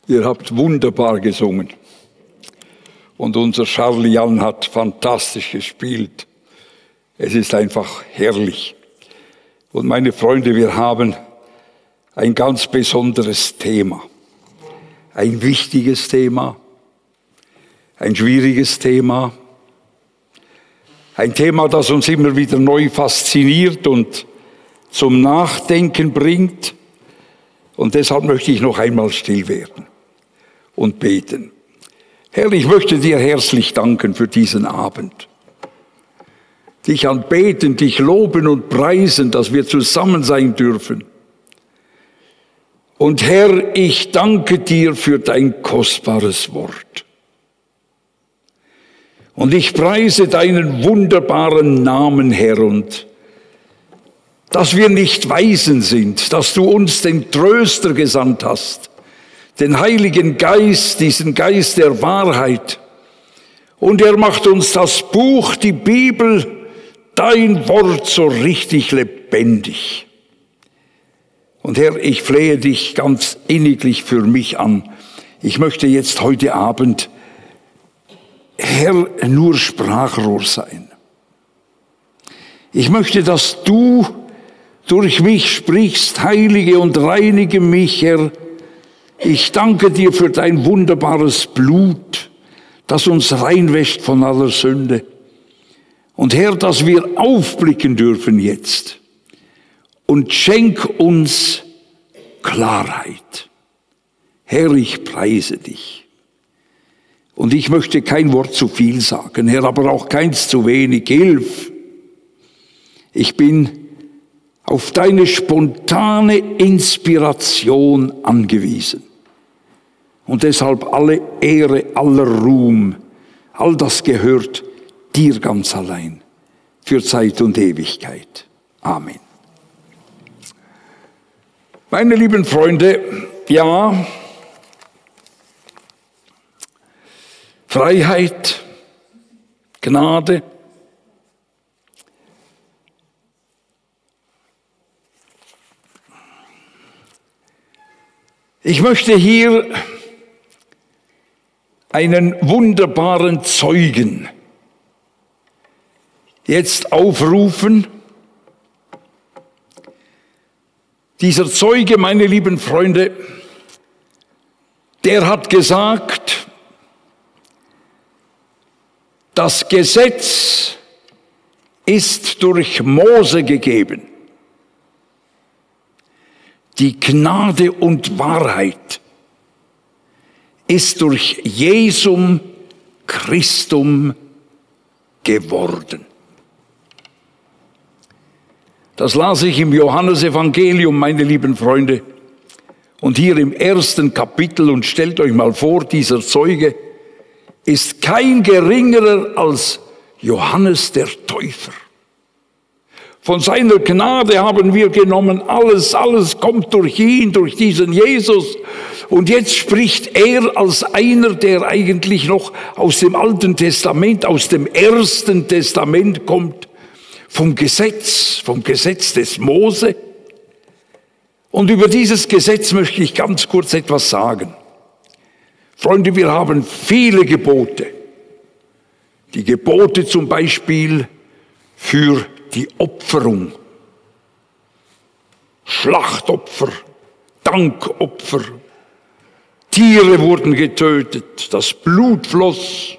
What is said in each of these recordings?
Ihr habt wunderbar gesungen. Und unser Charlie Jan hat fantastisch gespielt. Es ist einfach herrlich. Und meine Freunde, wir haben ein ganz besonderes Thema. Ein wichtiges Thema. Ein schwieriges Thema. Ein Thema, das uns immer wieder neu fasziniert und zum Nachdenken bringt. Und deshalb möchte ich noch einmal still werden und beten. Herr, ich möchte dir herzlich danken für diesen Abend. Dich anbeten, dich loben und preisen, dass wir zusammen sein dürfen. Und Herr, ich danke dir für dein kostbares Wort. Und ich preise deinen wunderbaren Namen, Herr, und dass wir nicht Waisen sind, dass du uns den Tröster gesandt hast, den Heiligen Geist, diesen Geist der Wahrheit. Und er macht uns das Buch, die Bibel, dein Wort so richtig lebendig. Und Herr, ich flehe dich ganz inniglich für mich an. Ich möchte jetzt heute Abend, Herr, nur Sprachrohr sein. Ich möchte, dass du durch mich sprichst, heilige und reinige mich, Herr. Ich danke dir für dein wunderbares Blut, das uns reinwäscht von aller Sünde. Und Herr, dass wir aufblicken dürfen jetzt. Und schenk uns Klarheit. Herr, ich preise dich. Und ich möchte kein Wort zu viel sagen, Herr, aber auch keins zu wenig. Hilf. Ich bin auf deine spontane Inspiration angewiesen. Und deshalb alle Ehre, aller Ruhm, all das gehört dir ganz allein, für Zeit und Ewigkeit. Amen. Meine lieben Freunde, ja, Freiheit, Gnade, ich möchte hier einen wunderbaren Zeugen jetzt aufrufen. Dieser Zeuge, meine lieben Freunde, der hat gesagt, das Gesetz ist durch Mose gegeben. Die Gnade und Wahrheit ist durch Jesum Christum geworden. Das las ich im Johannesevangelium, meine lieben Freunde. Und hier im 1. Kapitel, und stellt euch mal vor, dieser Zeuge ist kein geringerer als Johannes der Täufer. Von seiner Gnade haben wir genommen, alles kommt durch ihn, durch diesen Jesus. Und jetzt spricht er als einer, der eigentlich noch aus dem Alten Testament, aus dem Ersten Testament kommt, vom Gesetz des Mose. Und über dieses Gesetz möchte ich ganz kurz etwas sagen. Freunde, wir haben viele Gebote. Die Gebote zum Beispiel für die Opferung. Schlachtopfer, Dankopfer. Tiere wurden getötet, das Blut floss.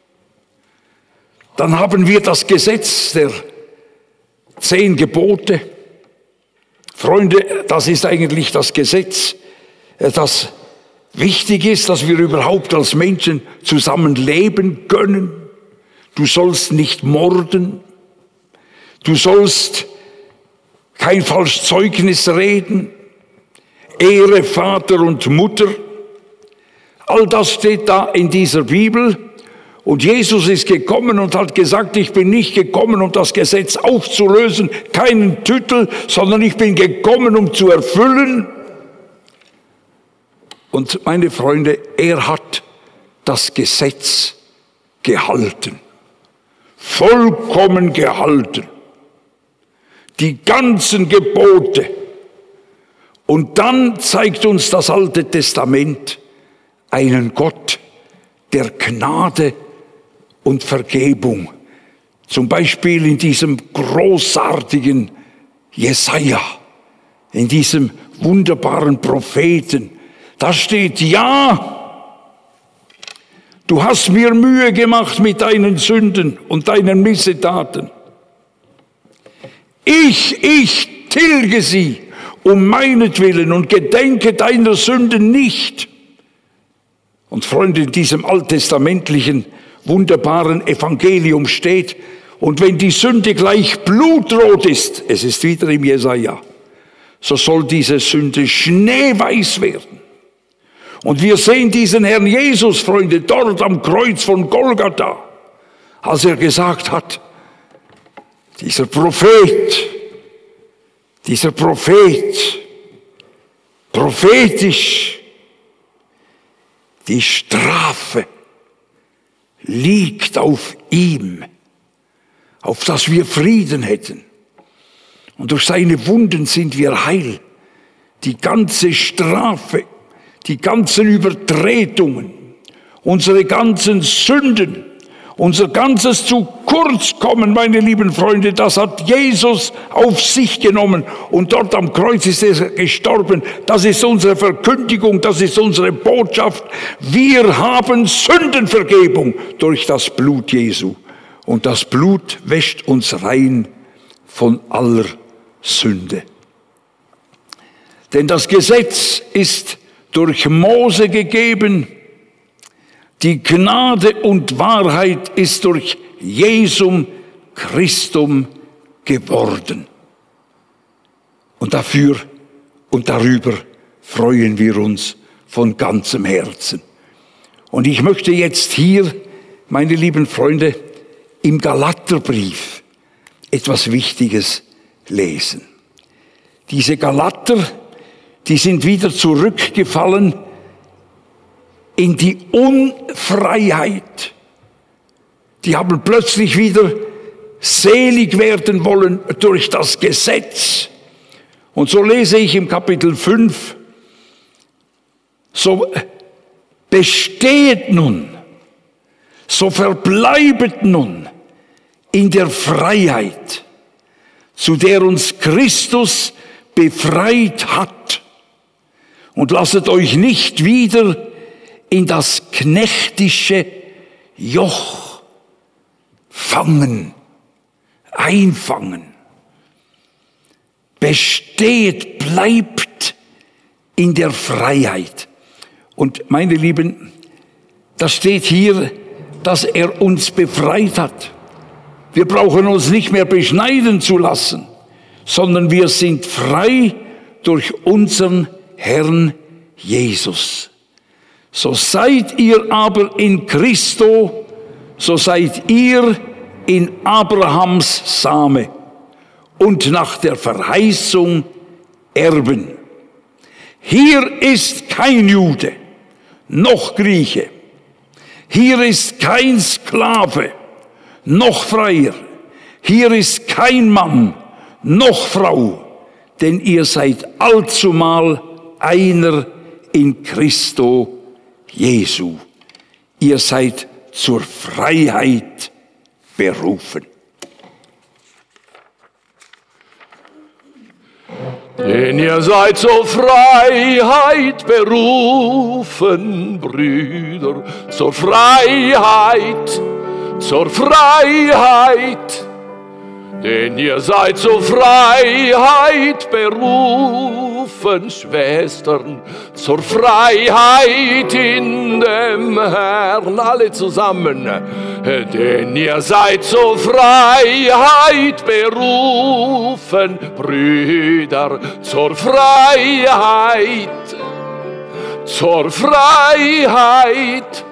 Dann haben wir das Gesetz der 10 Gebote. Freunde, das ist eigentlich das Gesetz, das wichtig ist, dass wir überhaupt als Menschen zusammen leben können. Du sollst nicht morden. Du sollst kein falsches Zeugnis reden. Ehre Vater und Mutter. All das steht da in dieser Bibel. Und Jesus ist gekommen und hat gesagt, ich bin nicht gekommen, um das Gesetz aufzulösen, keinen Tüttel, sondern ich bin gekommen, um zu erfüllen. Und meine Freunde, er hat das Gesetz gehalten. Vollkommen gehalten. Die ganzen Gebote. Und dann zeigt uns das Alte Testament, einen Gott der Gnade und Vergebung. Zum Beispiel in diesem großartigen Jesaja, in diesem wunderbaren Propheten. Da steht, ja, du hast mir Mühe gemacht mit deinen Sünden und deinen Missetaten. Ich tilge sie um meinetwillen und gedenke deiner Sünden nicht. Und Freunde, in diesem alttestamentlichen, wunderbaren Evangelium steht, und wenn die Sünde gleich blutrot ist, es ist wieder im Jesaja, so soll diese Sünde schneeweiß werden. Und wir sehen diesen Herrn Jesus, Freunde, dort am Kreuz von Golgatha, als er gesagt hat, dieser Prophet, prophetisch, die Strafe liegt auf ihm, auf dass wir Frieden hätten. Und durch seine Wunden sind wir heil. Die ganze Strafe, die ganzen Übertretungen, unsere ganzen Sünden, unser ganzes zu kurz kommen, meine lieben Freunde, das hat Jesus auf sich genommen und dort am Kreuz ist er gestorben. Das ist unsere Verkündigung, das ist unsere Botschaft. Wir haben Sündenvergebung durch das Blut Jesu und das Blut wäscht uns rein von aller Sünde. Denn das Gesetz ist durch Mose gegeben, die Gnade und Wahrheit ist durch Jesum Christum geworden. Und dafür und darüber freuen wir uns von ganzem Herzen. Und ich möchte jetzt hier, meine lieben Freunde, im Galaterbrief etwas Wichtiges lesen. Diese Galater, die sind wieder zurückgefallen in die Unfreiheit. Die haben plötzlich wieder selig werden wollen durch das Gesetz. Und so lese ich im Kapitel 5, so bestehet nun, so verbleibet nun in der Freiheit, zu der uns Christus befreit hat. Und lasset euch nicht wieder in das knechtische Joch einfangen. Besteht, bleibt in der Freiheit. Und meine Lieben, das steht hier, dass er uns befreit hat. Wir brauchen uns nicht mehr beschneiden zu lassen, sondern wir sind frei durch unseren Herrn Jesus. So seid ihr aber in Christo, so seid ihr in Abrahams Same und nach der Verheißung Erben. Hier ist kein Jude, noch Grieche. Hier ist kein Sklave, noch Freier. Hier ist kein Mann, noch Frau, denn ihr seid allzumal einer in Christo Jesu. Ihr seid zur Freiheit berufen. Denn ihr seid zur Freiheit berufen, Brüder, zur Freiheit, zur Freiheit. Denn ihr seid zur Freiheit berufen, Schwestern, zur Freiheit in dem Herrn, alle zusammen. Denn ihr seid zur Freiheit berufen, Brüder, zur Freiheit, zur Freiheit.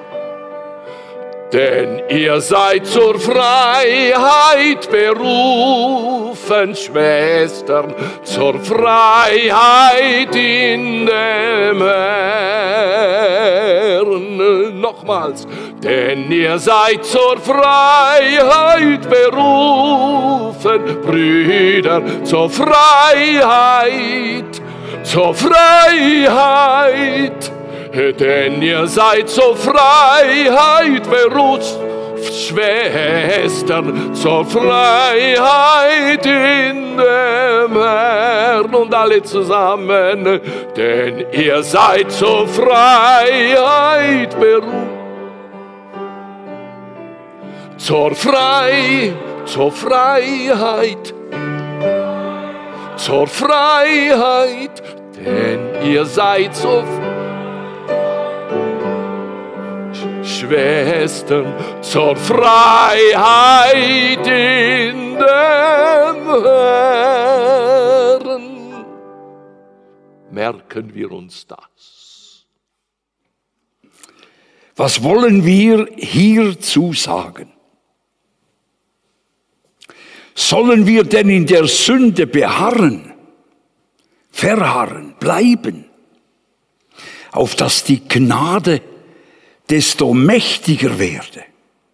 Denn ihr seid zur Freiheit berufen, Schwestern, zur Freiheit in dem Herrn. Nochmals, denn ihr seid zur Freiheit berufen, Brüder, zur Freiheit, zur Freiheit. denn ihr seid zur Freiheit berufen. Schwestern, zur Freiheit in dem Herrn. Und alle zusammen, denn ihr seid zur Freiheit berufen. Zur Freiheit, zur Freiheit, denn ihr seid so Schwestern, zur Freiheit in dem Herrn. Merken wir uns das. Was wollen wir hierzu sagen? Sollen wir denn in der Sünde beharren, verharren, bleiben, auf dass die Gnade desto mächtiger werde?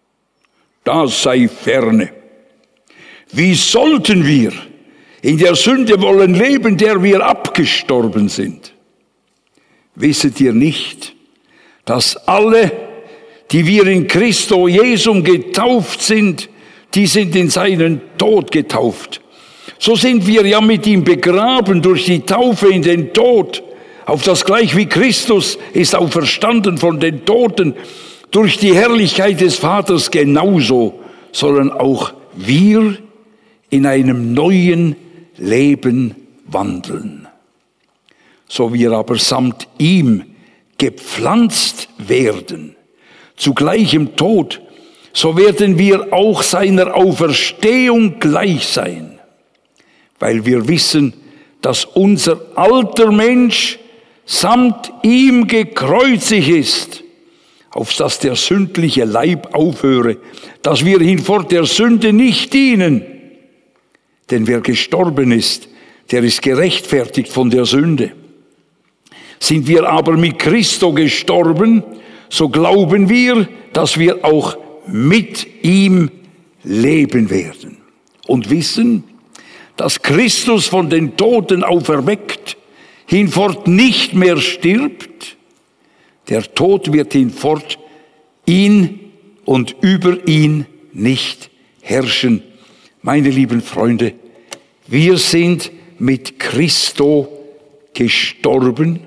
Das sei ferne. Wie sollten wir in der Sünde wollen leben, der wir abgestorben sind? Wisset ihr nicht, dass alle, die wir in Christo Jesum getauft sind, die sind in seinen Tod getauft. So sind wir ja mit ihm begraben durch die Taufe in den Tod, auf das gleich wie Christus ist auferstanden von den Toten, durch die Herrlichkeit des Vaters genauso sollen auch wir in einem neuen Leben wandeln. So wir aber samt ihm gepflanzt werden, zu gleichem Tod, so werden wir auch seiner Auferstehung gleich sein, weil wir wissen, dass unser alter Mensch samt ihm gekreuzigt ist, auf dass der sündliche Leib aufhöre, dass wir hinfort der Sünde nicht dienen. Denn wer gestorben ist, der ist gerechtfertigt von der Sünde. Sind wir aber mit Christo gestorben, so glauben wir, dass wir auch mit ihm leben werden und wissen, dass Christus von den Toten auferweckt hinfort nicht mehr stirbt. Der Tod wird hinfort ihn und über ihn nicht herrschen. Meine lieben Freunde, wir sind mit Christo gestorben.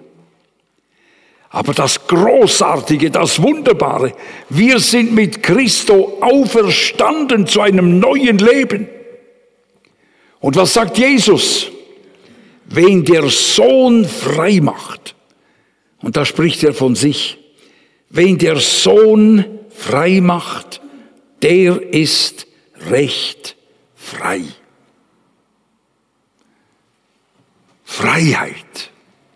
Aber das Großartige, das Wunderbare, wir sind mit Christo auferstanden zu einem neuen Leben. Und was sagt Jesus? Wen der Sohn frei macht, und da spricht er von sich, wen der Sohn frei macht, der ist recht frei. Freiheit.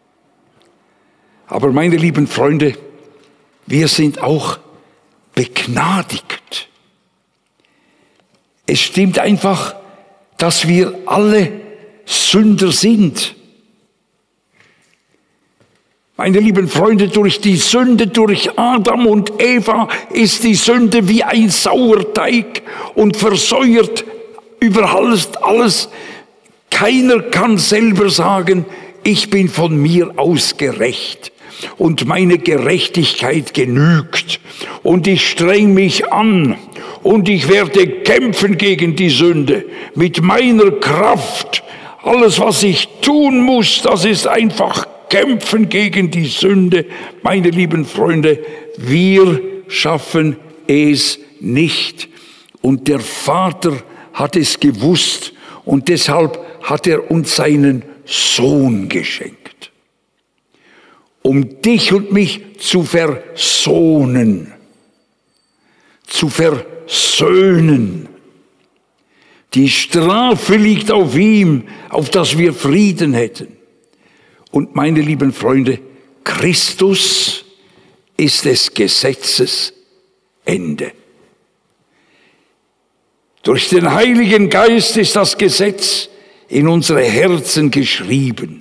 Aber meine lieben Freunde, wir sind auch begnadigt. Es stimmt einfach, dass wir alle Sünder sind. Meine lieben Freunde, durch die Sünde, durch Adam und Eva ist die Sünde wie ein Sauerteig und versäuert überall alles. Keiner kann selber sagen, ich bin von mir aus gerecht und meine Gerechtigkeit genügt und ich streng mich an und ich werde kämpfen gegen die Sünde mit meiner Kraft. Alles, was ich tun muss, das ist einfach kämpfen gegen die Sünde. Meine lieben Freunde, wir schaffen es nicht. Und der Vater hat es gewusst und deshalb hat er uns seinen Sohn geschenkt, um dich und mich zu versohnen, zu versöhnen. Die Strafe liegt auf ihm, auf dass wir Frieden hätten. Und meine lieben Freunde, Christus ist des Gesetzes Ende. Durch den Heiligen Geist ist das Gesetz in unsere Herzen geschrieben.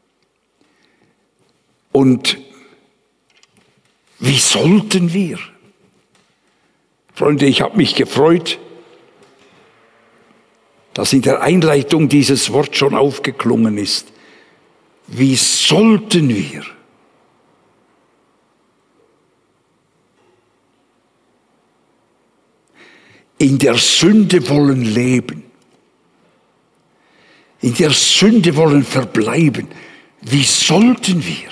Und wie sollten wir? Freunde, ich habe mich gefreut, dass in der Einleitung dieses Wort schon aufgeklungen ist. Wie sollten wir? in der Sünde wollen leben, in der Sünde wollen verbleiben, wie sollten wir?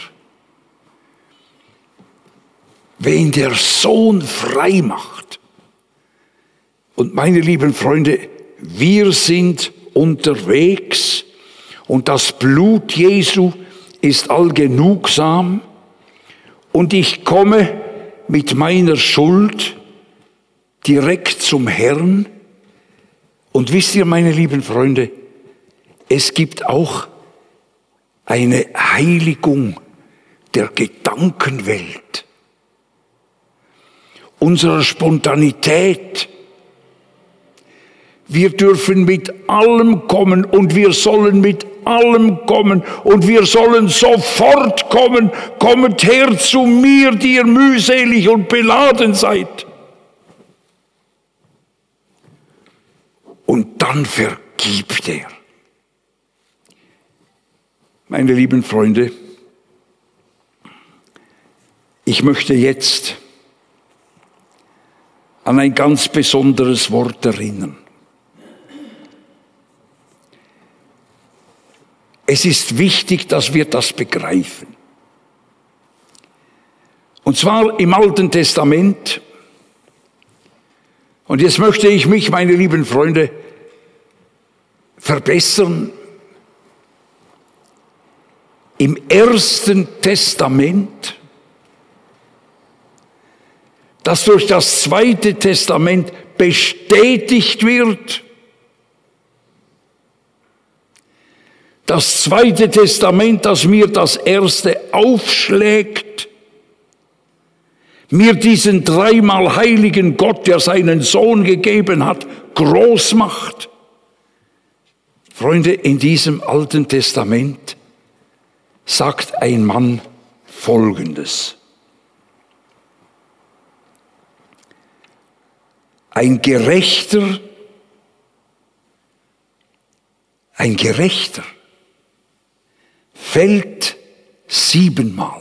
Wen der Sohn frei macht. Und meine lieben Freunde, wir sind unterwegs und das Blut Jesu ist allgenugsam und ich komme mit meiner Schuld direkt zum Herrn. Und wisst ihr, meine lieben Freunde, es gibt auch eine Heiligung der Gedankenwelt, unserer Spontanität. Wir dürfen mit allem kommen und wir sollen mit allem kommen und wir sollen sofort kommen. Kommet her zu mir, die ihr mühselig und beladen seid. Und dann vergibt er. Meine lieben Freunde, ich möchte jetzt an ein ganz besonderes Wort erinnern. Es ist wichtig, dass wir das begreifen. Und zwar im Alten Testament. Und jetzt möchte ich mich, meine lieben Freunde, verbessern. Im Ersten Testament, das durch das Zweite Testament bestätigt wird. Das Zweite Testament, das mir das Erste aufschlägt, mir diesen dreimal heiligen Gott, der seinen Sohn gegeben hat, groß macht. Freunde, in diesem Alten Testament sagt ein Mann Folgendes. Ein Gerechter fällt 7-mal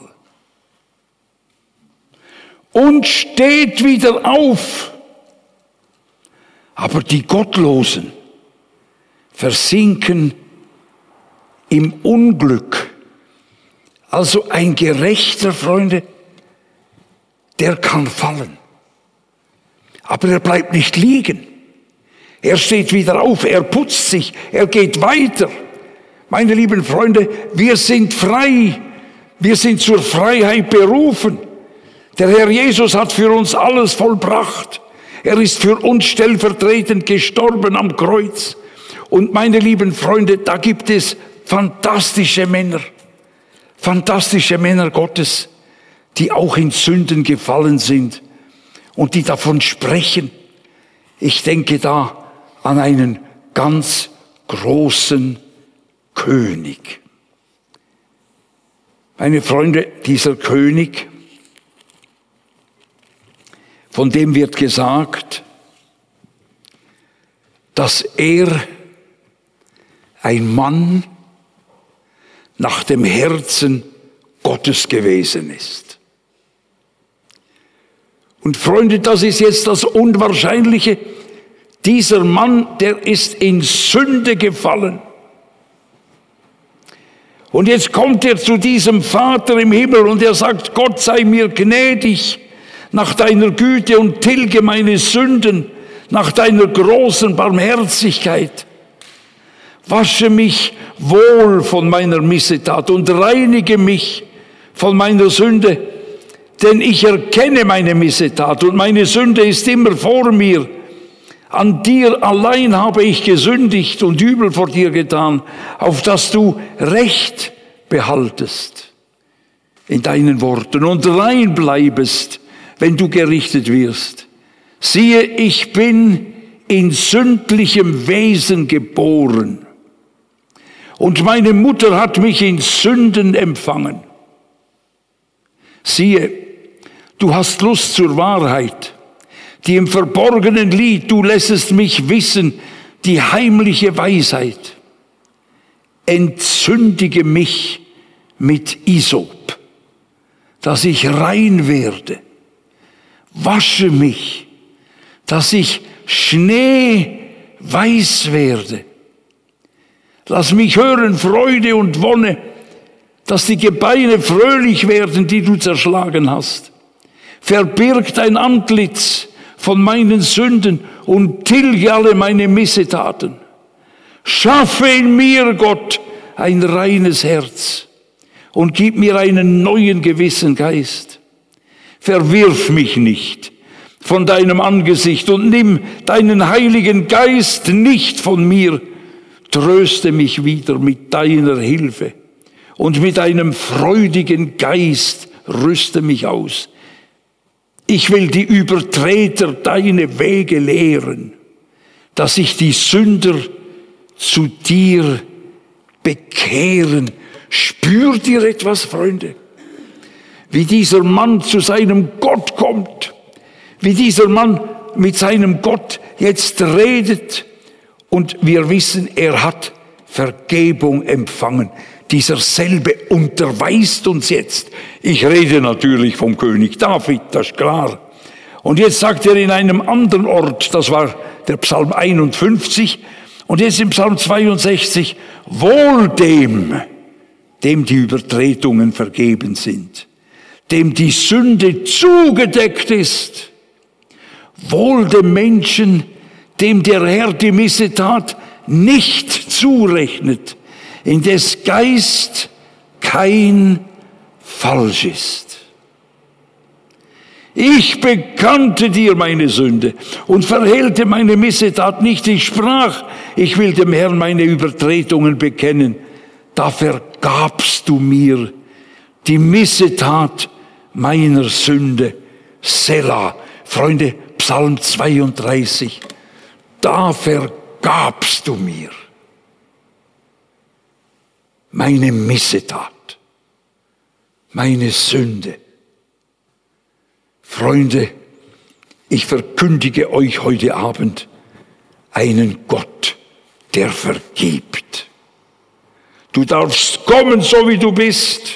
und steht wieder auf. Aber die Gottlosen versinken im Unglück. Also ein Gerechter, Freunde, der kann fallen. Aber er bleibt nicht liegen. Er steht wieder auf, er putzt sich, er geht weiter. Meine lieben Freunde, wir sind frei. Wir sind zur Freiheit berufen. Der Herr Jesus hat für uns alles vollbracht. Er ist für uns stellvertretend gestorben am Kreuz. Und meine lieben Freunde, da gibt es fantastische Männer Gottes, die auch in Sünden gefallen sind und die davon sprechen. Ich denke da an einen ganz großen König. Meine Freunde, dieser König, von dem wird gesagt, dass er ein Mann nach dem Herzen Gottes gewesen ist. Und Freunde, das ist jetzt das Unwahrscheinliche. Dieser Mann, der ist in Sünde gefallen. Und jetzt kommt er zu diesem Vater im Himmel und er sagt, Gott sei mir gnädig nach deiner Güte und tilge meine Sünden nach deiner großen Barmherzigkeit. Wasche mich wohl von meiner Missetat und reinige mich von meiner Sünde, denn ich erkenne meine Missetat und meine Sünde ist immer vor mir. An dir allein habe ich gesündigt und Übel vor dir getan, auf dass du Recht behaltest in deinen Worten und rein bleibest, wenn du gerichtet wirst. Siehe, ich bin in sündlichem Wesen geboren und meine Mutter hat mich in Sünden empfangen. Siehe, du hast Lust zur Wahrheit, die im Verborgenen liegt, du lässest mich wissen, die heimliche Weisheit. Entzündige mich mit Isop, dass ich rein werde. Wasche mich, dass ich schneeweiß werde. Lass mich hören Freude und Wonne, dass die Gebeine fröhlich werden, die du zerschlagen hast. Verbirg dein Antlitz von meinen Sünden und tilge alle meine Missetaten. Schaffe in mir, Gott, ein reines Herz und gib mir einen neuen gewissen Geist. Verwirf mich nicht von deinem Angesicht und nimm deinen Heiligen Geist nicht von mir. Tröste mich wieder mit deiner Hilfe und mit einem freudigen Geist rüste mich aus. Ich will die Übertreter deine Wege lehren, dass sich die Sünder zu dir bekehren. Spürt ihr etwas, Freunde? Wie dieser Mann zu seinem Gott kommt, wie dieser Mann mit seinem Gott jetzt redet. Und wir wissen, er hat Vergebung empfangen. Dieser selbe unterweist uns jetzt. Ich rede natürlich vom König David, das ist klar. Und jetzt sagt er in einem anderen Ort, das war der Psalm 51, und jetzt im Psalm 62, wohl dem die Übertretungen vergeben sind, dem die Sünde zugedeckt ist. Wohl dem Menschen, dem der Herr die Missetat nicht zurechnet, in des Geist kein Falsch ist. Ich bekannte dir meine Sünde und verhehlte meine Missetat nicht. Ich sprach, ich will dem Herrn meine Übertretungen bekennen. Da vergabst du mir die Missetat meiner Sünde. Selah. Freunde, Psalm 32. Da vergabst du mir meine Missetat, meine Sünde. Freunde, ich verkündige euch heute Abend einen Gott, der vergibt. Du darfst kommen, so wie du bist.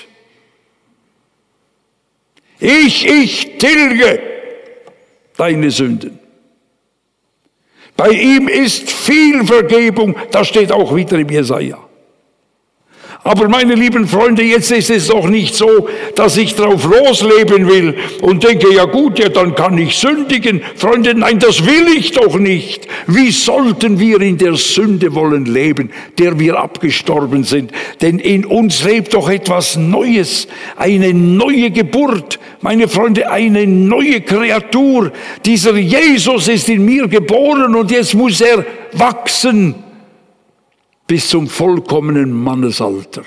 Ich tilge deine Sünden. Bei ihm ist viel Vergebung, das steht auch wieder im Jesaja. Aber meine lieben Freunde, jetzt ist es doch nicht so, dass ich drauf losleben will und denke, ja gut, ja dann kann ich sündigen. Freunde, nein, das will ich doch nicht. Wie sollten wir in der Sünde wollen leben, der wir abgestorben sind? Denn in uns lebt doch etwas Neues, eine neue Geburt. Meine Freunde, eine neue Kreatur. Dieser Jesus ist in mir geboren und jetzt muss er wachsen bis zum vollkommenen Mannesalter.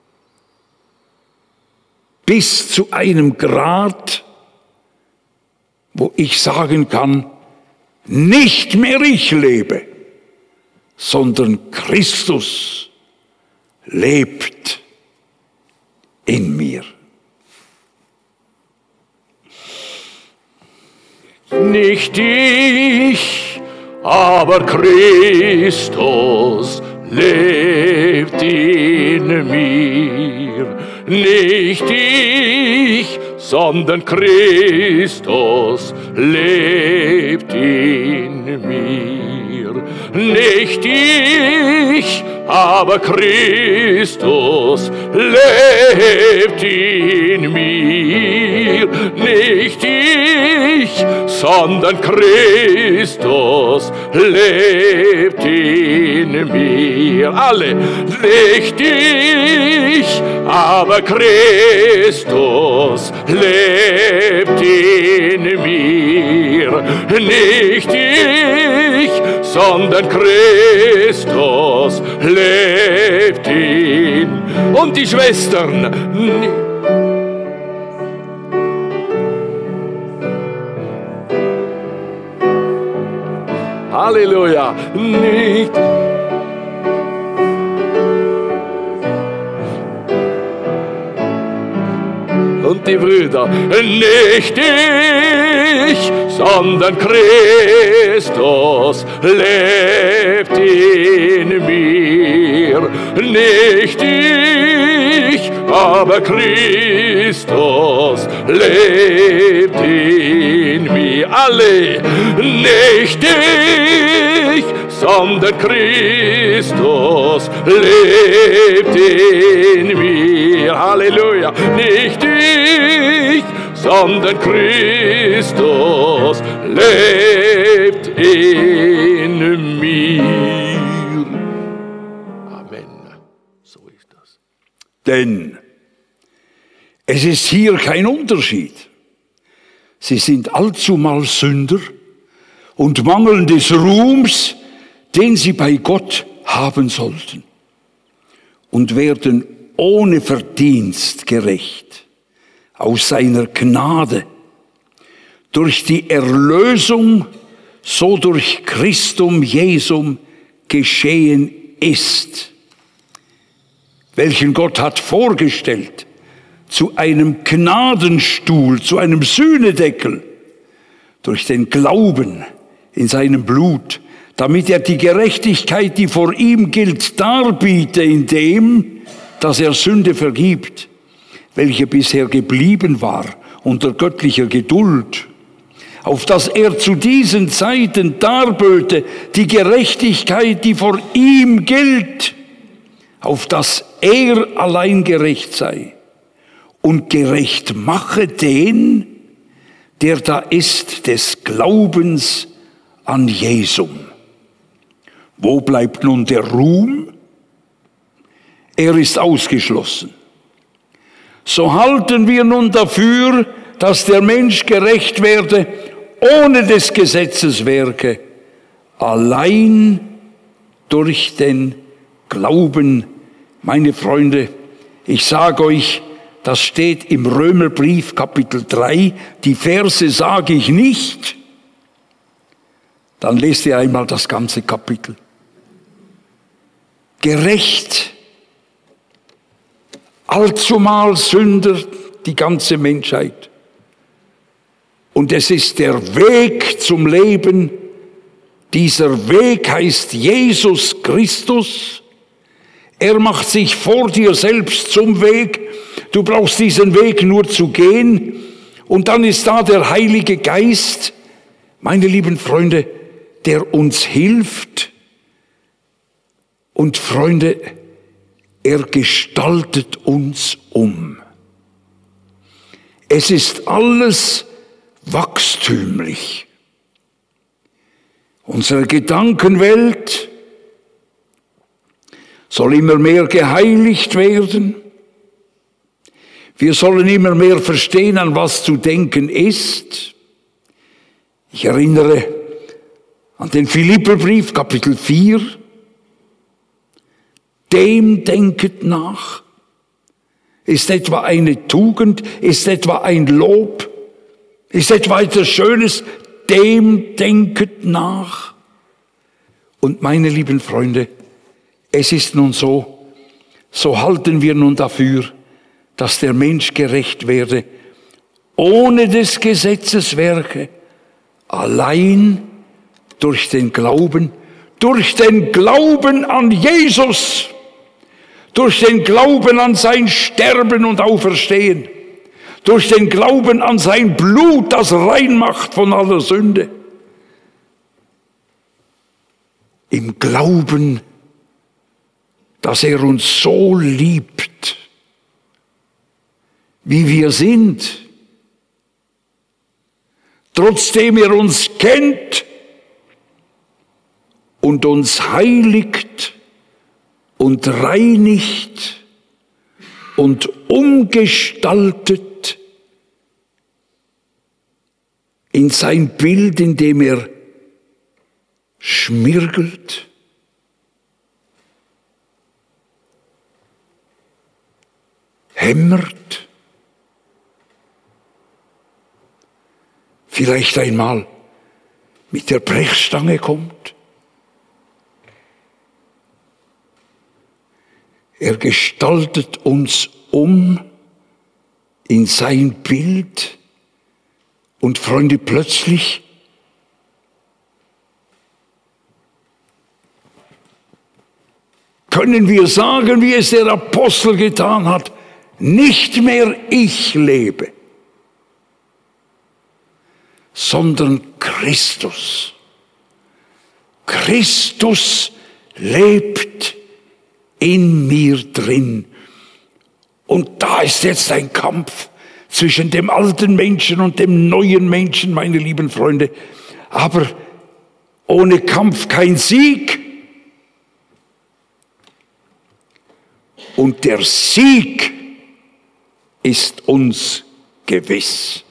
Bis zu einem Grad, wo ich sagen kann, nicht mehr ich lebe, sondern Christus lebt in mir. Nicht ich, aber Christus lebt in mir. Nicht ich, sondern Christus lebt in mir. Nicht ich, aber Christus lebt in mir. Nicht ich, sondern Christus lebt in mir. Alle, nicht ich, aber Christus lebt in mir. Nicht ich, sondern Christus lebt in. Und die Schwestern, Halleluja, nicht. Und die Brüder, nicht ich, sondern Christus lebt in mir. Nicht ich, aber Christus lebt in mir. Alle, nicht ich, sondern Christus lebt in mir. Halleluja. Nicht ich, sondern Christus lebt in mir. Amen. So ist das. Denn es ist hier kein Unterschied. Sie sind allzumal Sünder und mangeln des Ruhms, den sie bei Gott haben sollten, und werden ohne Verdienst gerecht aus seiner Gnade durch die Erlösung, so durch Christum Jesum geschehen ist, welchen Gott hat vorgestellt zu einem Gnadenstuhl, zu einem Sühnedeckel, durch den Glauben in seinem Blut, damit er die Gerechtigkeit, die vor ihm gilt, darbiete in dem, dass er Sünde vergibt, welche bisher geblieben war unter göttlicher Geduld, auf dass er zu diesen Zeiten darböte die Gerechtigkeit, die vor ihm gilt, auf dass er allein gerecht sei und gerecht mache den, der da ist, des Glaubens an Jesum. Wo bleibt nun der Ruhm? Er ist ausgeschlossen. So halten wir nun dafür, dass der Mensch gerecht werde, ohne des Gesetzes Werke, allein durch den Glauben. Meine Freunde, ich sage euch, das steht im Römerbrief Kapitel 3, die Verse sage ich nicht, dann lest ihr einmal das ganze Kapitel. Gerecht, allzumal Sünder, die ganze Menschheit. Und es ist der Weg zum Leben. Dieser Weg heißt Jesus Christus. Er macht sich vor dir selbst zum Weg. Du brauchst diesen Weg nur zu gehen. Und dann ist da der Heilige Geist, meine lieben Freunde, der uns hilft. Und Freunde, er gestaltet uns um. Es ist alles wachstümlich. Unsere Gedankenwelt soll immer mehr geheiligt werden. Wir sollen immer mehr verstehen, an was zu denken ist. Ich erinnere an den Philipperbrief, Kapitel 4. Dem denket nach. Ist etwa eine Tugend? Ist etwa ein Lob? Ist etwa etwas Schönes? Dem denket nach. Und meine lieben Freunde, es ist nun so halten wir nun dafür, dass der Mensch gerecht werde, ohne des Gesetzes Werke, allein durch den Glauben an Jesus, durch den Glauben an sein Sterben und Auferstehen, durch den Glauben an sein Blut, das rein macht von aller Sünde. Im Glauben, dass er uns so liebt, wie wir sind, trotzdem er uns kennt und uns heiligt und reinigt und umgestaltet in sein Bild, in dem er schmirgelt, hämmert, vielleicht einmal mit der Brechstange kommt. Er gestaltet uns um in sein Bild und Freunde, plötzlich können wir sagen, wie es der Apostel getan hat, nicht mehr ich lebe, sondern Christus. Christus lebt in mir drin. Und da ist jetzt ein Kampf zwischen dem alten Menschen und dem neuen Menschen, meine lieben Freunde. Aber ohne Kampf kein Sieg. Und der Sieg ist uns gewiss.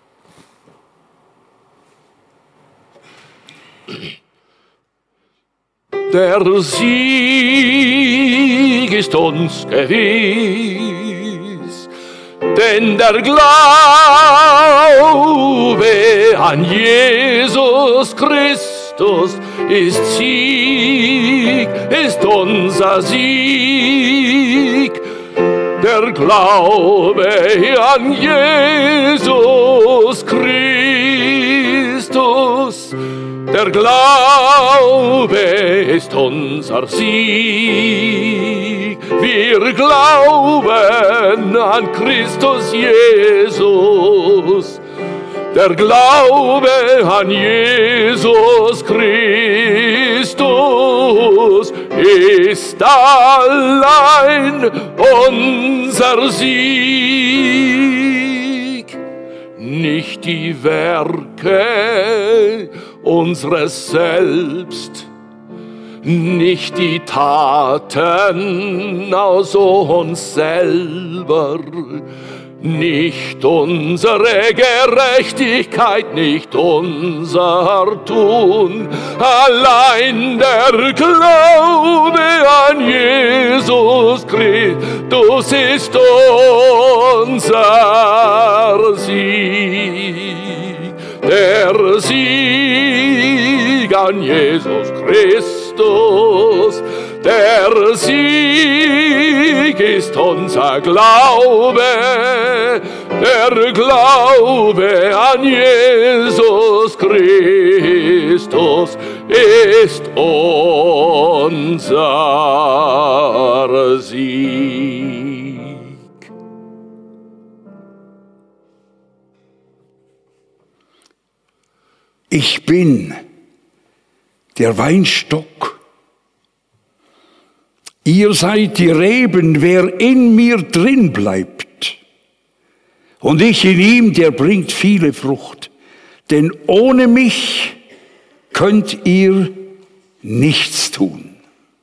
Der Sieg ist uns gewiss, denn der Glaube an Jesus Christus ist Sieg, ist unser Sieg. Der Glaube an Jesus Christus, der Glaube ist unser Sieg. Wir glauben an Christus Jesus. Der Glaube an Jesus Christus ist allein unser Sieg. Nicht die Werke unseres Selbst, nicht die Taten aus uns selber, nicht unsere Gerechtigkeit, nicht unser Tun, allein der Glaube an Jesus Christus ist unser Sieg. Der Sieg an Jesus Christus, der Sieg ist unser Glaube, der Glaube an Jesus Christus ist unser Sieg. Ich bin der Weinstock. Ihr seid die Reben, wer in mir drin bleibt. Und ich in ihm, der bringt viele Frucht. Denn ohne mich könnt ihr nichts tun.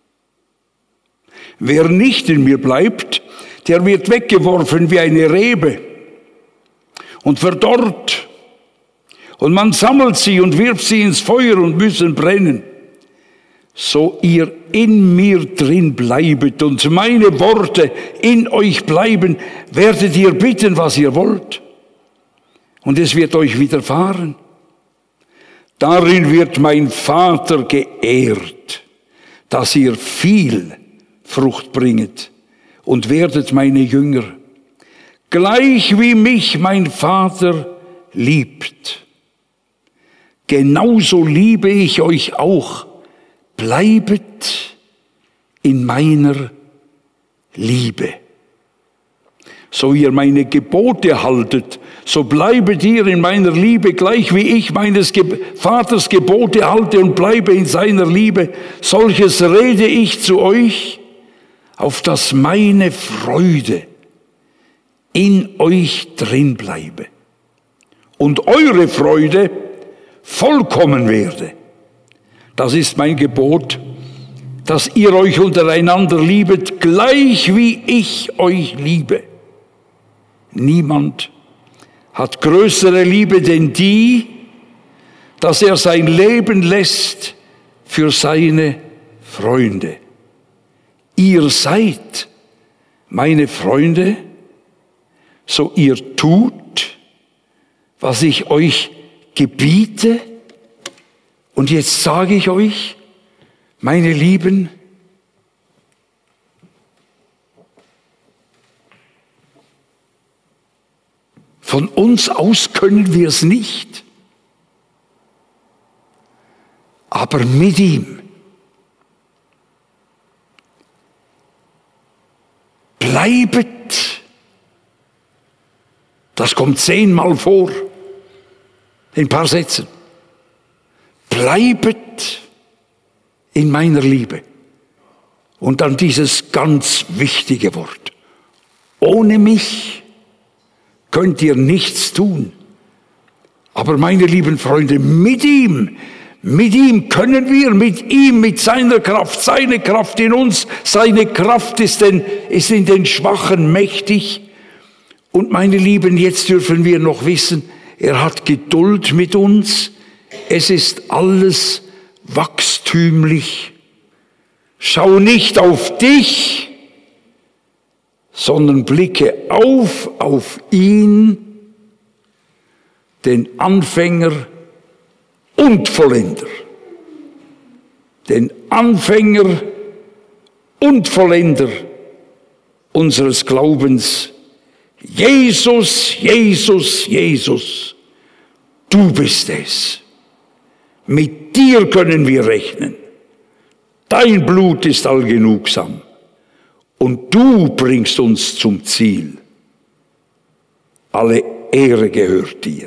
Wer nicht in mir bleibt, der wird weggeworfen wie eine Rebe und verdorrt. Und man sammelt sie und wirft sie ins Feuer und müssen brennen. So ihr in mir drin bleibet und meine Worte in euch bleiben, werdet ihr bitten, was ihr wollt. Und es wird euch widerfahren. Darin wird mein Vater geehrt, dass ihr viel Frucht bringet und werdet meine Jünger. Gleich wie mich mein Vater liebt, genauso liebe ich euch auch. Bleibet in meiner Liebe. So ihr meine Gebote haltet, so bleibet ihr in meiner Liebe, gleich wie ich meines Vaters Gebote halte und bleibe in seiner Liebe. Solches rede ich zu euch, auf dass meine Freude in euch drin bleibe und eure Freude vollkommen werde. Das ist mein Gebot, dass ihr euch untereinander liebet, gleich wie ich euch liebe. Niemand hat größere Liebe denn die, dass er sein Leben lässt für seine Freunde. Ihr seid meine Freunde, so ihr tut, was ich euch gebiete. Und jetzt sage ich euch, meine Lieben, von uns aus können wir es nicht, aber mit ihm bleibet, das kommt 10-mal vor, In ein paar Sätzen. Bleibet in meiner Liebe. Und dann dieses ganz wichtige Wort. Ohne mich könnt ihr nichts tun. Aber meine lieben Freunde, mit ihm können wir, mit ihm, mit seiner Kraft, seine Kraft in uns, seine Kraft ist in den Schwachen mächtig. Und meine Lieben, jetzt dürfen wir noch wissen, er hat Geduld mit uns. Es ist alles wachstümlich. Schau nicht auf dich, sondern blicke auf ihn, den Anfänger und Vollender. Den Anfänger und Vollender unseres Glaubens. Jesus, Jesus, Jesus, du bist es. Mit dir können wir rechnen. Dein Blut ist allgenugsam. Und du bringst uns zum Ziel. Alle Ehre gehört dir.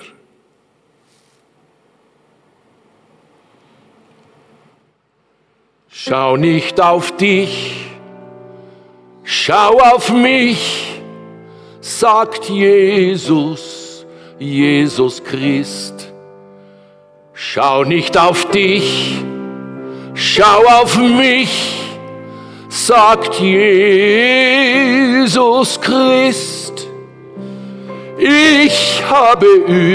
Schau nicht auf dich, schau auf mich, sagt Jesus, Jesus Christ. Schau nicht auf dich, schau auf mich, sagt Jesus Christ. Ich habe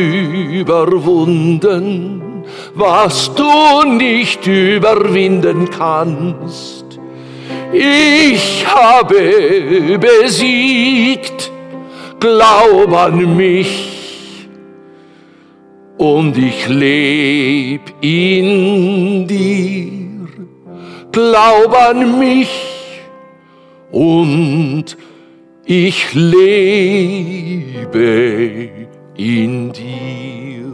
überwunden, was du nicht überwinden kannst. Ich habe besiegt, glaub an mich, und ich leb in dir. Glaub an mich, und ich lebe in dir.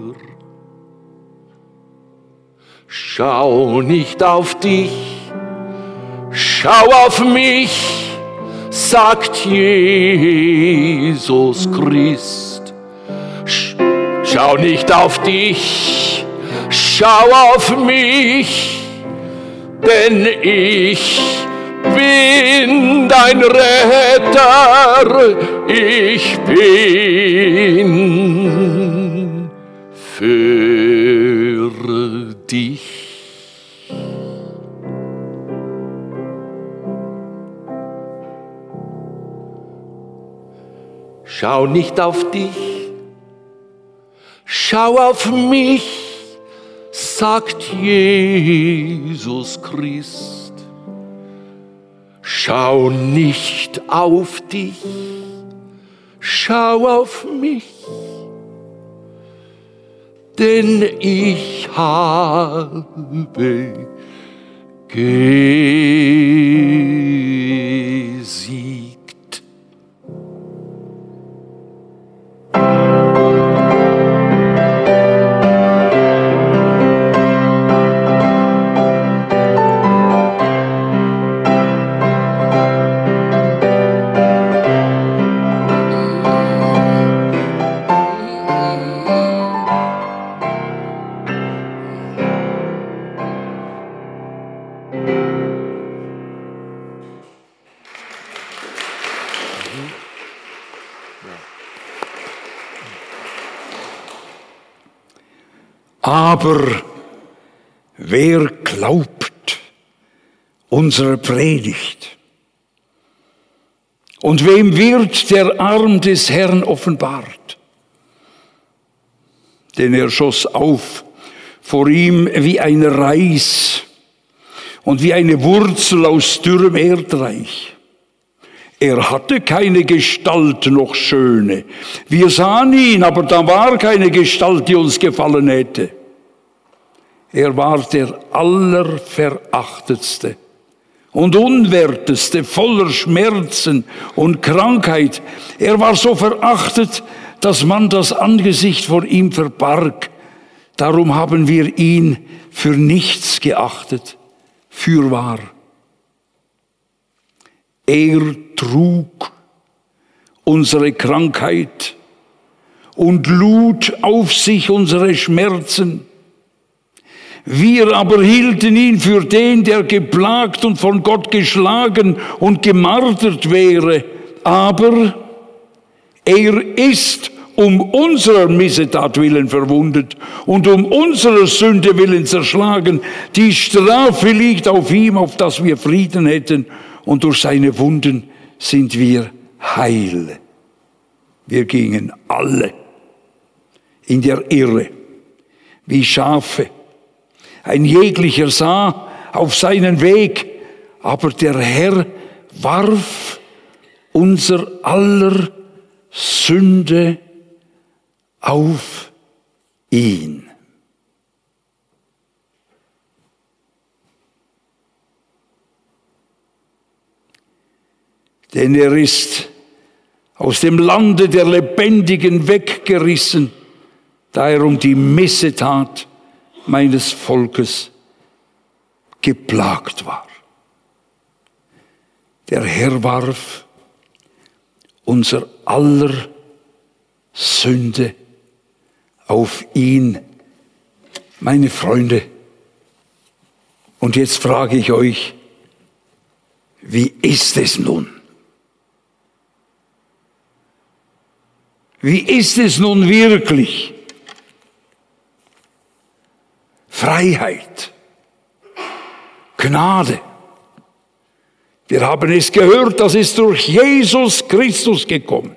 Schau nicht auf dich, schau auf mich, sagt Jesus Christ. Schau nicht auf dich, schau auf mich, denn ich bin dein Retter, ich bin für dich. Schau nicht auf dich, schau auf mich, sagt Jesus Christ. Schau nicht auf dich, schau auf mich, denn ich habe gesiegt. Aber wer glaubt unserer Predigt? Und wem wird der Arm des Herrn offenbart? Denn er schoss auf vor ihm wie ein Reis und wie eine Wurzel aus dürrem Erdreich. Er hatte keine Gestalt noch schöne. Wir sahen ihn, aber da war keine Gestalt, die uns gefallen hätte. Er war der Allerverachtetste und Unwerteste, voller Schmerzen und Krankheit. Er war so verachtet, dass man das Angesicht vor ihm verbarg. Darum haben wir ihn für nichts geachtet, fürwahr. Er trug unsere Krankheit und lud auf sich unsere Schmerzen. Wir aber hielten ihn für den, der geplagt und von Gott geschlagen und gemartert wäre. Aber er ist um unserer Missetat willen verwundet und um unserer Sünde willen zerschlagen. Die Strafe liegt auf ihm, auf dass wir Frieden hätten, und durch seine Wunden sind wir heil. Wir gingen alle in der Irre wie Schafe. Ein jeglicher sah auf seinen Weg, aber der Herr warf unser aller Sünde auf ihn. Denn er ist aus dem Lande der Lebendigen weggerissen, da er um die Missetat meines Volkes geplagt war. Der Herr warf unser aller Sünde auf ihn, meine Freunde. Und jetzt frage ich euch, wie ist es nun? Wie ist es nun wirklich? Freiheit, Gnade. Wir haben es gehört, das ist durch Jesus Christus gekommen.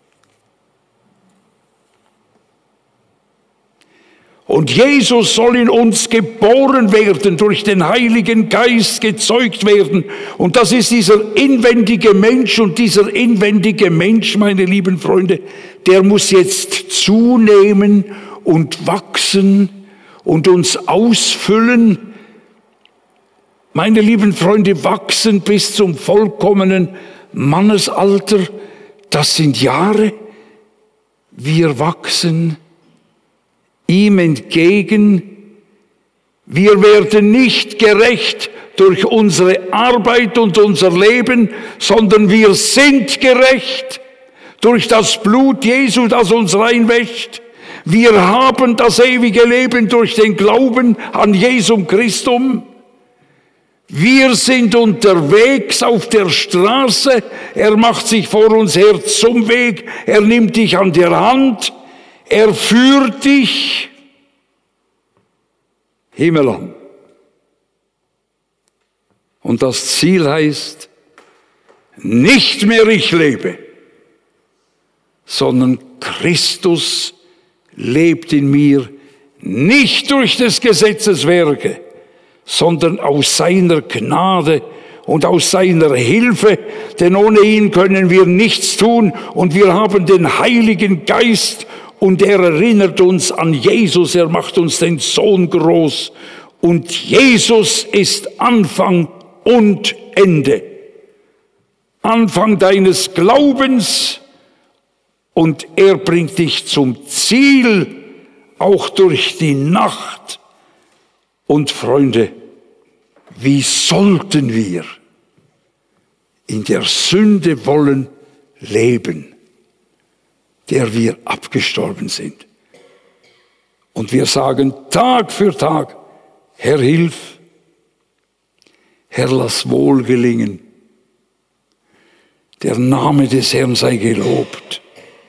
Und Jesus soll in uns geboren werden, durch den Heiligen Geist gezeugt werden. Und das ist dieser inwendige Mensch. Und dieser inwendige Mensch, meine lieben Freunde, der muss jetzt zunehmen und wachsen und uns ausfüllen. Meine lieben Freunde, wachsen bis zum vollkommenen Mannesalter, das sind Jahre. Wir wachsen ihm entgegen. Wir werden nicht gerecht durch unsere Arbeit und unser Leben, sondern wir sind gerecht durch das Blut Jesu, das uns reinwäscht. Wir haben das ewige Leben durch den Glauben an Jesum Christum. Wir sind unterwegs auf der Straße. Er macht sich vor uns her zum Weg. Er nimmt dich an der Hand. Er führt dich himmelan. Und das Ziel heißt, nicht mehr ich lebe, sondern Christus lebt in mir, nicht durch des Gesetzes Werke, sondern aus seiner Gnade und aus seiner Hilfe, denn ohne ihn können wir nichts tun und wir haben den Heiligen Geist und er erinnert uns an Jesus, er macht uns den Sohn groß und Jesus ist Anfang und Ende. Anfang deines Glaubens und er bringt dich zum Ziel, auch durch die Nacht. Und Freunde, wie sollten wir in der Sünde wollen leben, der wir abgestorben sind? Und wir sagen Tag für Tag, Herr, hilf, Herr, lass wohl gelingen. Der Name des Herrn sei gelobt.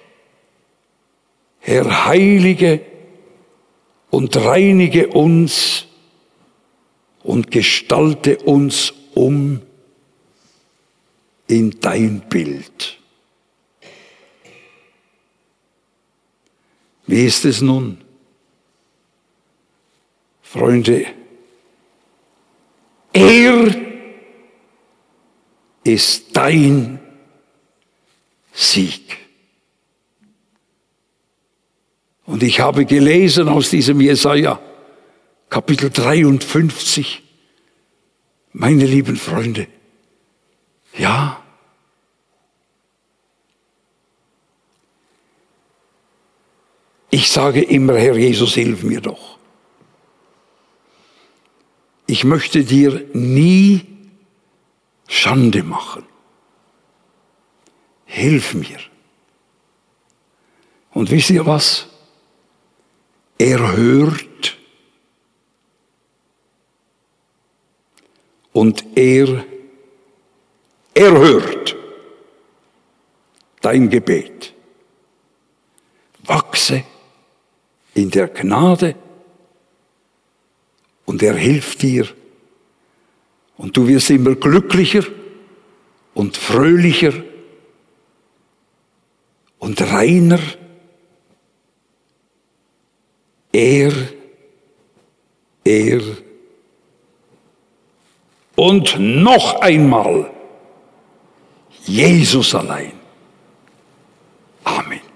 Herr, heilige und reinige uns und gestalte uns um in dein Bild. Wie ist es nun? Freunde, er ist dein Sieg. Und ich habe gelesen aus diesem Jesaja, Kapitel 53, meine lieben Freunde, ja, ich sage immer, Herr Jesus, hilf mir doch. Ich möchte dir nie Schande machen. Hilf mir. Und wisst ihr was? Er hört und er hört dein Gebet. Wachse in der Gnade und er hilft dir. Und du wirst immer glücklicher und fröhlicher und reiner. Er und noch einmal Jesus allein. Amen.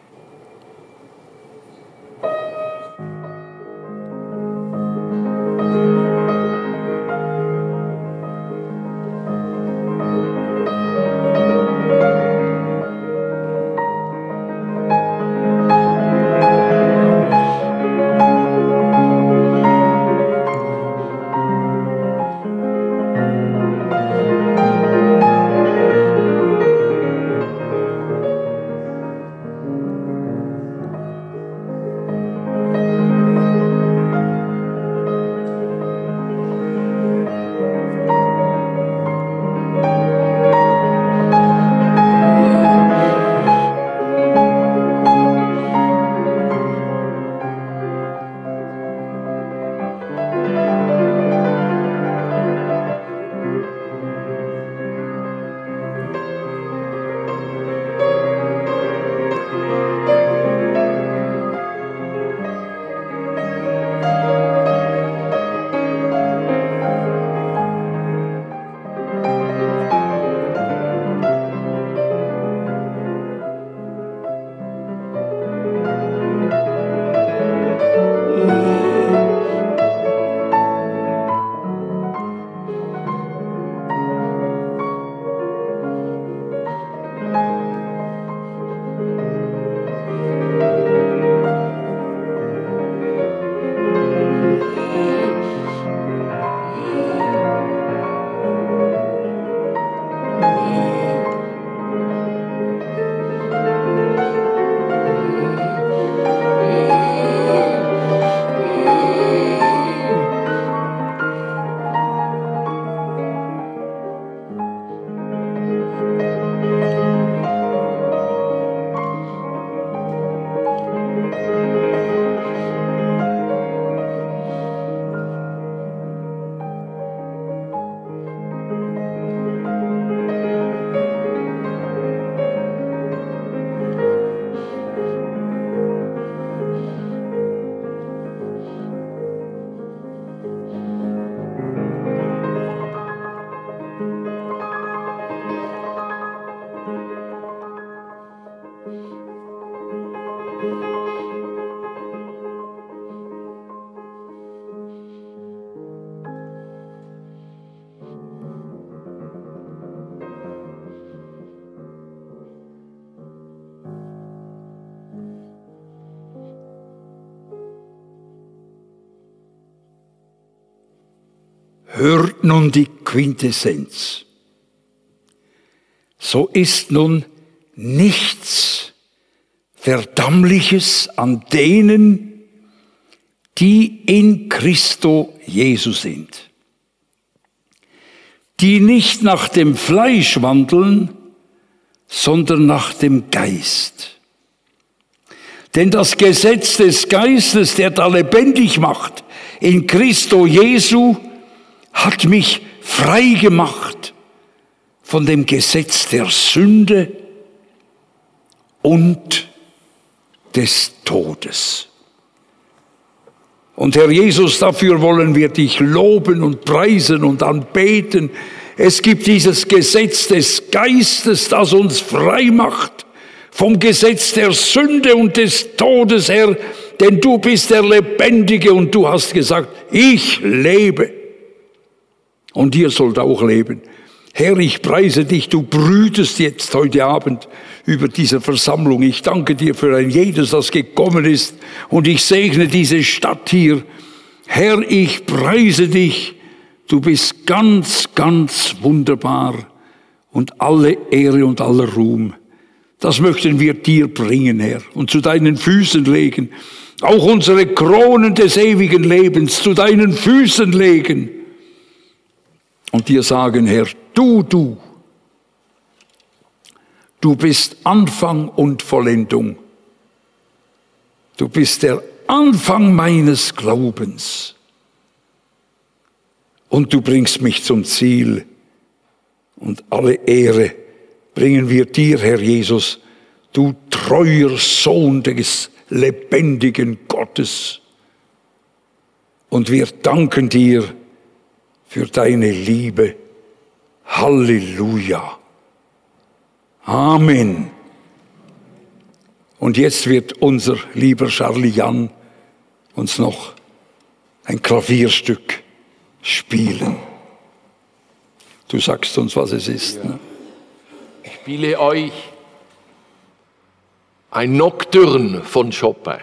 Hört nun die Quintessenz. So ist nun nichts Verdammliches an denen, die in Christo Jesu sind, die nicht nach dem Fleisch wandeln, sondern nach dem Geist. Denn das Gesetz des Geistes, der da lebendig macht, in Christo Jesu, hat mich frei gemacht von dem Gesetz der Sünde und des Todes. Und Herr Jesus, dafür wollen wir dich loben und preisen und anbeten. Es gibt dieses Gesetz des Geistes, das uns frei macht vom Gesetz der Sünde und des Todes, Herr, denn du bist der Lebendige und du hast gesagt, ich lebe. Und ihr sollt auch leben. Herr, ich preise dich, du brütest jetzt heute Abend über diese Versammlung. Ich danke dir für ein jedes, das gekommen ist. Und ich segne diese Stadt hier. Herr, ich preise dich. Du bist ganz, ganz wunderbar. Und alle Ehre und aller Ruhm, das möchten wir dir bringen, Herr, und zu deinen Füßen legen. Auch unsere Kronen des ewigen Lebens zu deinen Füßen legen. Und dir sagen, Herr, du bist Anfang und Vollendung. Du bist der Anfang meines Glaubens. Und du bringst mich zum Ziel. Und alle Ehre bringen wir dir, Herr Jesus, du treuer Sohn des lebendigen Gottes. Und wir danken dir für deine Liebe. Halleluja. Amen. Und jetzt wird unser lieber Charlie Jan uns noch ein Klavierstück spielen. Du sagst uns, was es ist. Ja. Ne? Ich spiele euch ein Nocturne von Chopin.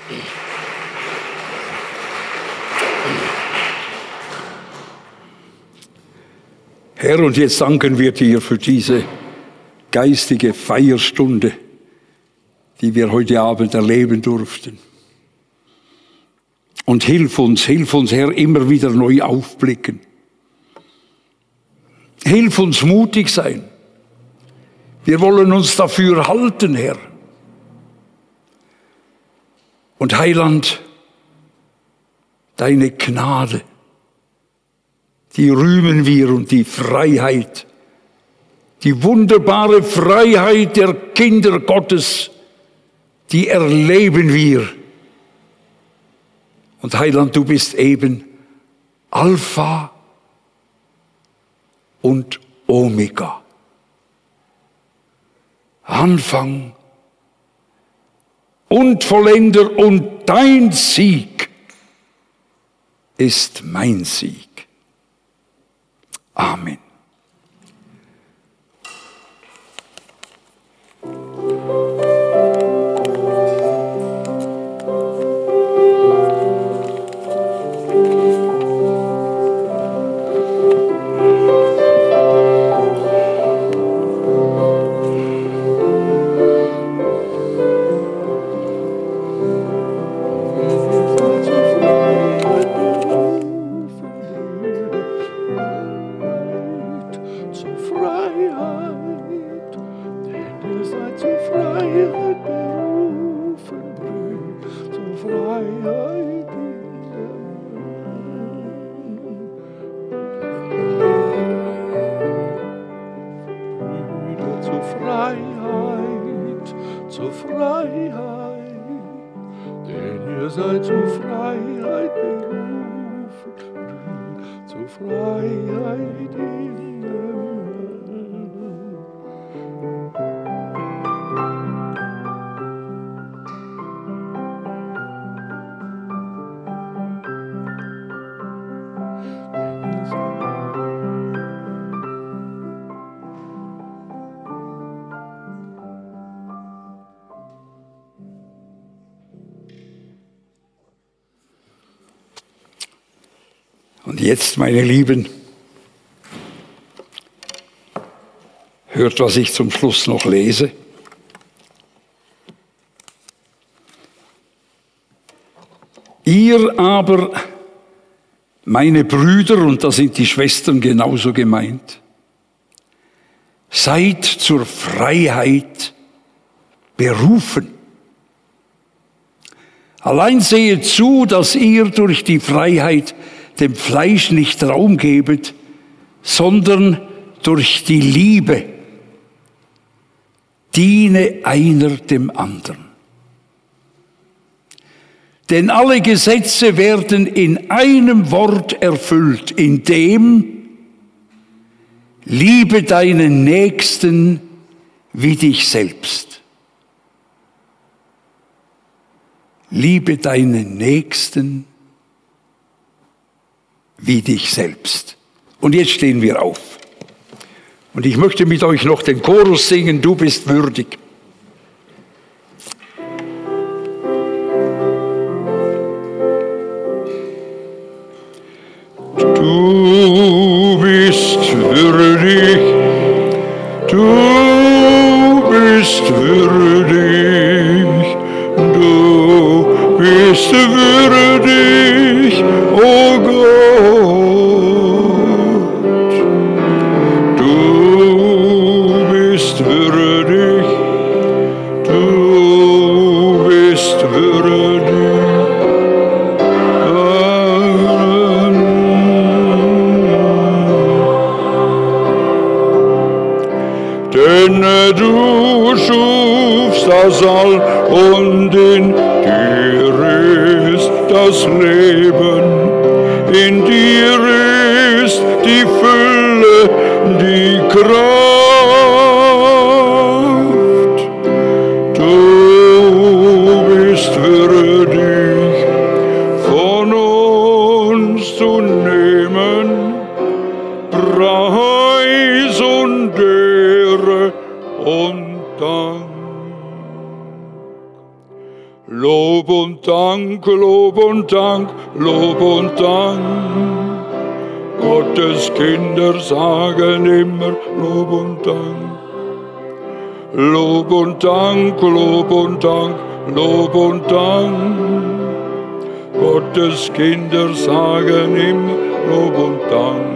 Herr, und jetzt danken wir dir für diese geistige Feierstunde, die wir heute Abend erleben durften. Und hilf uns, Herr, immer wieder neu aufblicken. Hilf uns mutig sein. Wir wollen uns dafür halten, Herr. Und Heiland, deine Gnade, die rühmen wir, und die Freiheit, die wunderbare Freiheit der Kinder Gottes, die erleben wir. Und Heiland, du bist eben Alpha und Omega. Anfang und Vollender, und dein Sieg ist mein Sieg. Amen. Und jetzt, meine Lieben, hört, was ich zum Schluss noch lese. Ihr aber, meine Brüder, und da sind die Schwestern genauso gemeint, seid zur Freiheit berufen. Allein sehet zu, dass ihr durch die Freiheit dem Fleisch nicht Raum gebet, sondern durch die Liebe diene einer dem anderen. Denn alle Gesetze werden in einem Wort erfüllt, in dem: liebe deinen Nächsten wie dich selbst. Liebe deinen Nächsten wie dich selbst. Und jetzt stehen wir auf. Und ich möchte mit euch noch den Chorus singen: Du bist würdig. Du bist würdig, du bist würdig, du bist würdig, o Gott. Du bist würdig, du bist würdig. Denn du schufst das All und in dir ist das Leben, in dir ist die Fülle, die Kraft. Du bist würdig, von uns zu nehmen Preis und Ehre und Dank. Lob und Dank, Lob und Dank, Lob und Dank. Gottes Kinder sagen immer Lob und Dank. Lob und Dank, Lob und Dank, Lob und Dank. Gottes Kinder sagen immer Lob und Dank.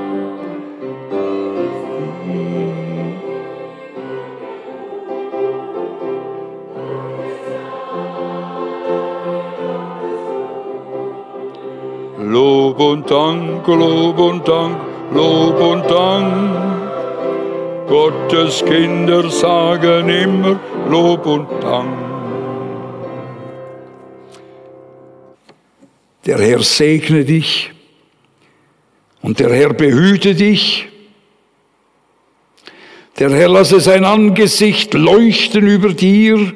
Lob und Dank, Lob und Dank, Lob und Dank. Gottes Kinder sagen immer Lob und Dank. Der Herr segne dich und der Herr behüte dich. Der Herr lasse sein Angesicht leuchten über dir.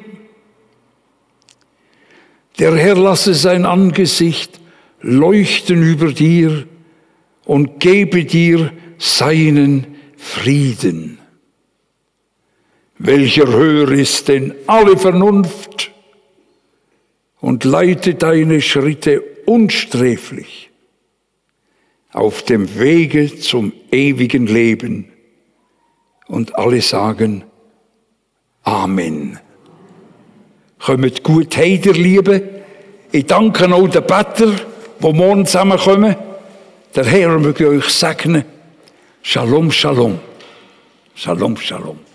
Der Herr lasse sein Angesicht leuchten über dir und gebe dir seinen Frieden, welcher höher ist denn alle Vernunft und leite deine Schritte unsträflich auf dem Wege zum ewigen Leben. Und alle sagen Amen. Kommt gut heim, ihr Lieben. Ich danke auch den Bettern, die morgen zusammenkommen. Der Herr möge euch segnen. Shalom, Shalom. Shalom, Shalom.